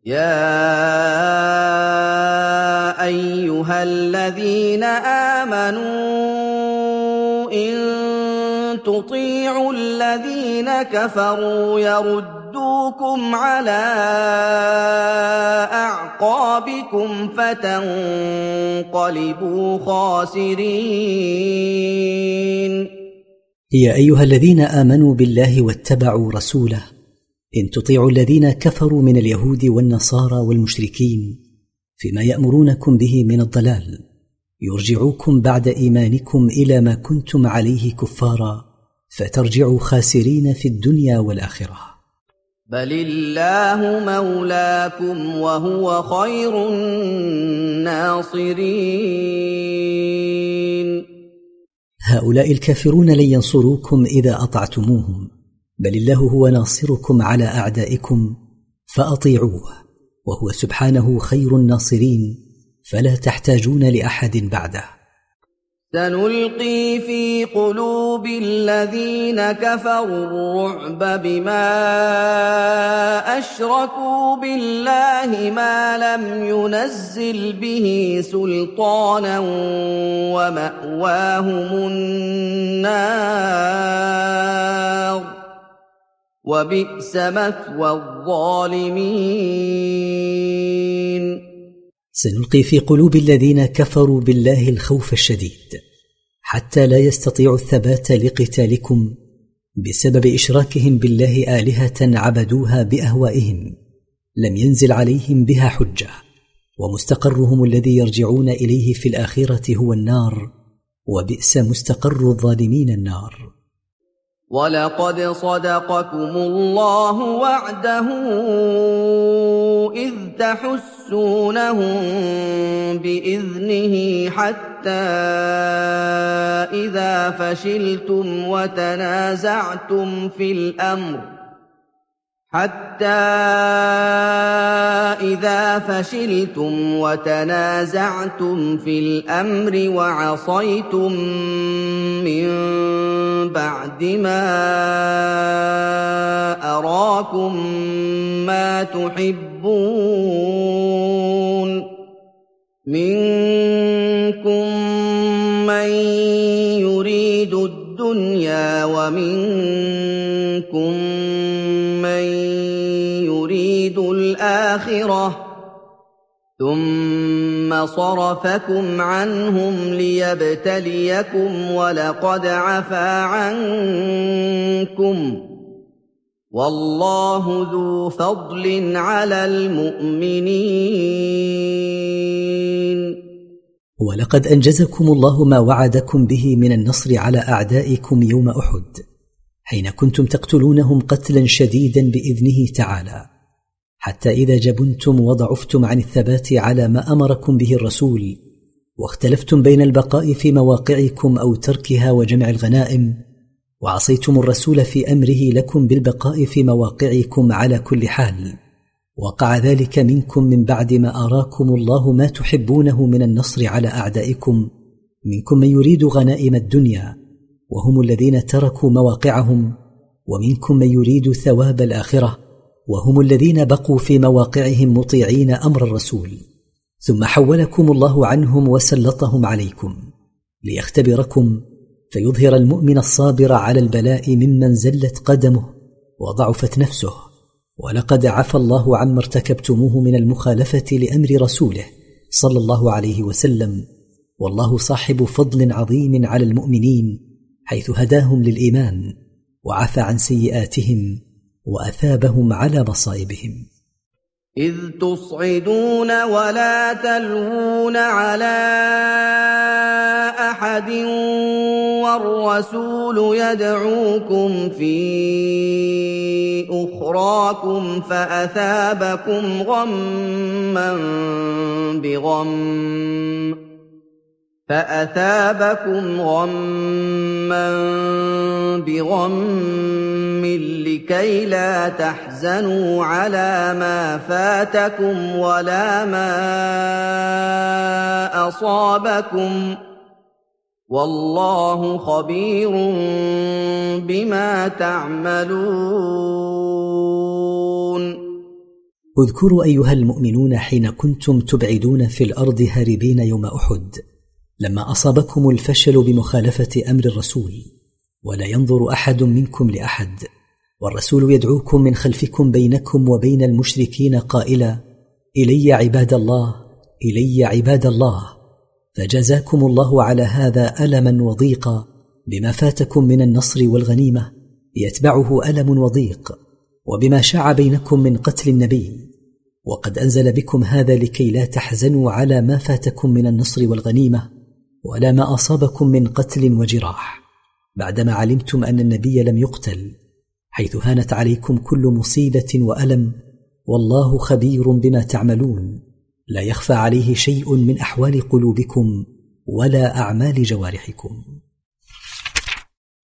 يَا أَيُّهَا الَّذِينَ آمَنُوا إِن تُطِيعُوا الَّذِينَ كَفَرُوا يَرُدُّوكُمْ عَلَىٰ أَعْقَابِكُمْ فَتَنقَلِبُوا خَاسِرِينَ يا أيها الذين آمنوا بالله واتبعوا رسوله إن تطيعوا الذين كفروا من اليهود والنصارى والمشركين فيما يأمرونكم به من الضلال يرجعوكم بعد إيمانكم إلى ما كنتم عليه كفارا فترجعوا خاسرين في الدنيا والآخرة. بل الله مولاكم وهو خير الناصرين. هؤلاء الكافرون لن ينصروكم إذا أطعتموهم، بل الله هو ناصركم على أعدائكم فأطيعوه، وهو سبحانه خير الناصرين فلا تحتاجون لأحد بعده. سنلقي في قلوب الذين كفروا الرعب بما أشركوا بالله ما لم ينزل به سلطانا ومأواهم النار وبئس مثوى الظالمين. سنلقي في قلوب الذين كفروا بالله الخوف الشديد حتى لا يستطيعوا الثبات لقتالكم بسبب إشراكهم بالله آلهة عبدوها بأهوائهم لم ينزل عليهم بها حجة، ومستقرهم الذي يرجعون إليه في الآخرة هو النار، وبئس مستقر الظالمين النار. ولقد صدقكم الله وعده إذ تحسونهم بإذنه حتى إذا فشلتم وتنازعتم في الأمر وعصيتم من بعد ما أراكم ما تحبون منكم من يريد الدنيا ومنكم من يريد الآخرة ثم صرفكم عنهم ليبتليكم ولقد عفا عنكم والله ذو فضل على المؤمنين. ولقد أنجزكم الله ما وعدكم به من النصر على أعدائكم يوم أحد حين كنتم تقتلونهم قتلا شديدا بإذنه تعالى، حتى إذا جبنتم وضعفتم عن الثبات على ما أمركم به الرسول واختلفتم بين البقاء في مواقعكم أو تركها وجمع الغنائم، وعصيتم الرسول في أمره لكم بالبقاء في مواقعكم على كل حال، وقع ذلك منكم من بعد ما أراكم الله ما تحبونه من النصر على أعدائكم، منكم من يريد غنائم الدنيا وهم الذين تركوا مواقعهم، ومنكم من يريد ثواب الآخرة وهم الذين بقوا في مواقعهم مطيعين أمر الرسول، ثم حولكم الله عنهم وسلطهم عليكم ليختبركم فيظهر المؤمن الصابر على البلاء ممن زلت قدمه وضعفت نفسه. ولقد عفى الله عما ارتكبتموه من المخالفة لأمر رسوله صلى الله عليه وسلم، والله صاحب فضل عظيم على المؤمنين حيث هداهم للإيمان وعفى عن سيئاتهم وأثابهم على مصائبهم. إذ تصعدون ولا تلوون على أحد والرسول يدعوكم في أخراكم فأثابكم غما بغم لكي لا تحزنوا على ما فاتكم ولا ما أصابكم والله خبير بما تعملون. اذكروا أيها المؤمنون حين كنتم تبعدون في الأرض هاربين يوم أحد، لما أصابكم الفشل بمخالفة أمر الرسول، ولا ينظر أحد منكم لأحد، والرسول يدعوكم من خلفكم بينكم وبين المشركين قائلا: إلي عباد الله، إلي عباد الله. فجزاكم الله على هذا ألما وضيقا بما فاتكم من النصر والغنيمة، يتبعه ألم وضيق، وبما شاع بينكم من قتل النبي. وقد أنزل بكم هذا لكي لا تحزنوا على ما فاتكم من النصر والغنيمة، ولا ما أصابكم من قتل وجراح، بعدما علمتم أن النبي لم يقتل، حيث هانت عليكم كل مصيبة وألم، والله خبير بما تعملون، لا يخفى عليه شيء من أحوال قلوبكم ولا أعمال جوارحكم.